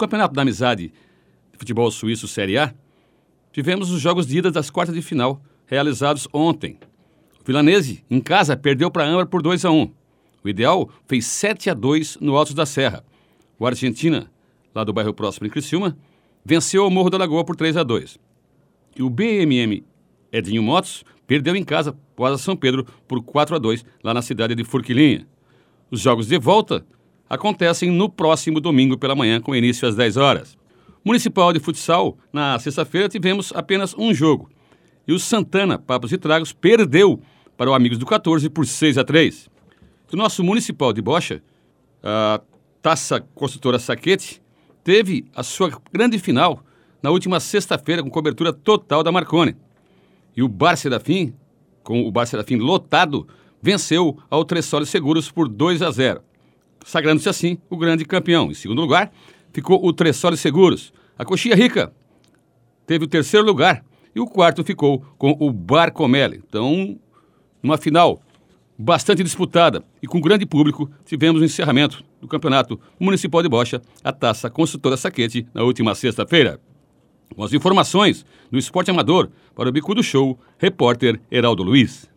Campeonato da Amizade de Futebol Suíço Série A, tivemos os jogos de ida das quartas de final, realizados ontem. O Vilanese, em casa, perdeu para a Âmbar por 2-1. O Ideal fez 7-2 no Altos da Serra. O Argentina, lá do bairro Próspero em Criciúma, venceu o Morro da Lagoa por 3-2. E o BMM Edinho Motos perdeu em casa para o Asa São Pedro por 4-2, lá na cidade de Forquilinha. Os jogos de volta acontecem no próximo domingo pela manhã, com início às 10 horas. Municipal de Futsal, na sexta-feira tivemos apenas um jogo. E o Santana Papos e Tragos perdeu para o Amigos do 14 por 6-3. O nosso Municipal de Bocha, a Taça Construtora Saquete, teve a sua grande final na última sexta-feira com cobertura total da Marconi. E o Bar Serafim, com o Bar Serafim lotado, venceu ao Tressório Seguros por 2-0, sagrando-se assim o grande campeão. Em segundo lugar, ficou o Tressório Seguros. A Coxinha Rica teve o terceiro lugar e o quarto ficou com o Bar Comelli. Então, numa final bastante disputada e com grande público, tivemos o encerramento do Campeonato Municipal de Bocha, a Taça Construtora Saquete, na última sexta-feira. Com as informações do esporte amador, para o Bicudo Show, repórter Heraldo Luiz.